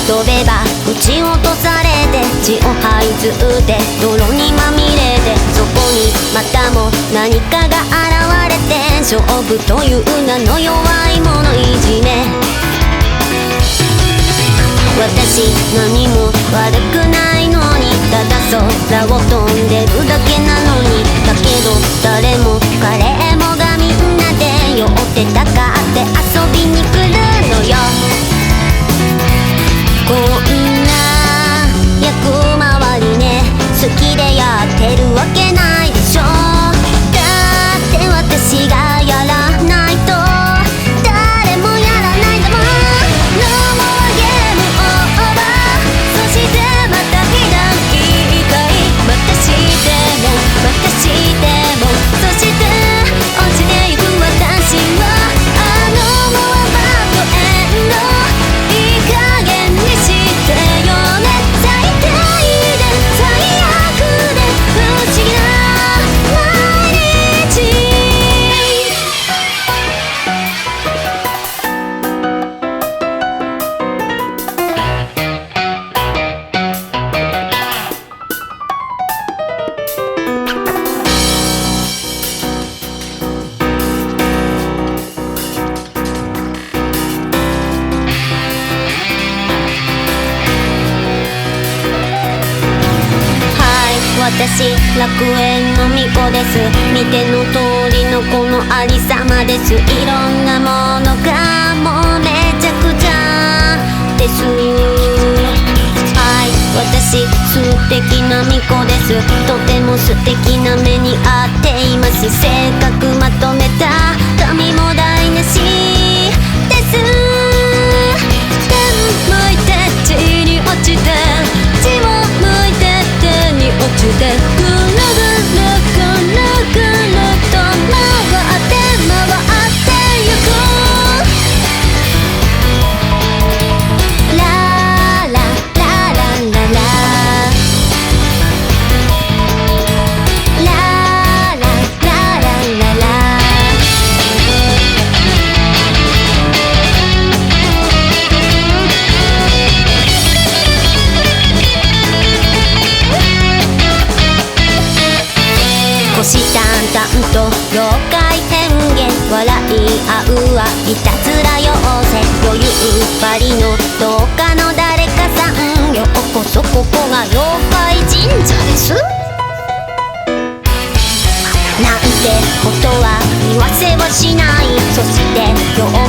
飛べば撃ち落とされて血を這いずって泥にまみれて、そこにまたも何かが現れて、勝負という名の弱い者いじめ。私何も悪くないのに、ただ空を飛んでるだけなのに。だけど誰も彼もがみんなで酔ってたかって遊びに来るのよ。こんな役回りね、好きでやってるわけないでしょ。だって私がやらないと誰もやらないんだもん。 No more game over、 そしてまた一段一回、またしてもまたしても、そして落ちてゆく私はNo more bad end、 いい加減にしてよね。最低で最悪で不思議な毎日。私楽園の巫女です。見ての通りのこのありさまです。いろんなものがもうめちゃくちゃです。はい、私素敵な巫女です。とても素敵な目に遭っています。性格まとめた髪も台無しです。天向いて地に落ちて、地を向いて手に落ちて、ぐるぐるぐるぐると回って回ってゆく。ララララララララララララ。虎視眈々と妖怪変幻、笑い合うはいたずら妖精、余裕ばりのどうかの誰かさん、ようこそここが妖怪神社です。なんてことは言わせはしない。そして妖